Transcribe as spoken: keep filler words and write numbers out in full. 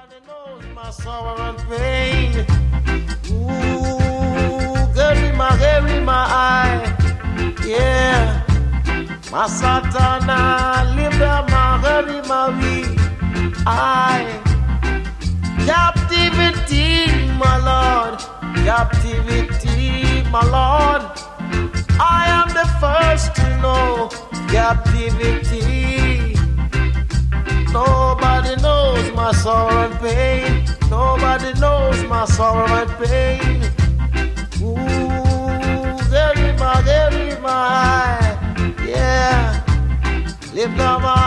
Nobody knows my sorrow and pain. Ooh, girl in my hair, in my eye. Yeah. My Satana, live down my hair, in my wee. I. Captivity, my Lord. Captivity, my Lord. I am the first to know captivity. Nobody knows my sorrow and pain. Nobody knows my sorrow and pain. Ooh, there in my, there in my eye. Yeah, lift up my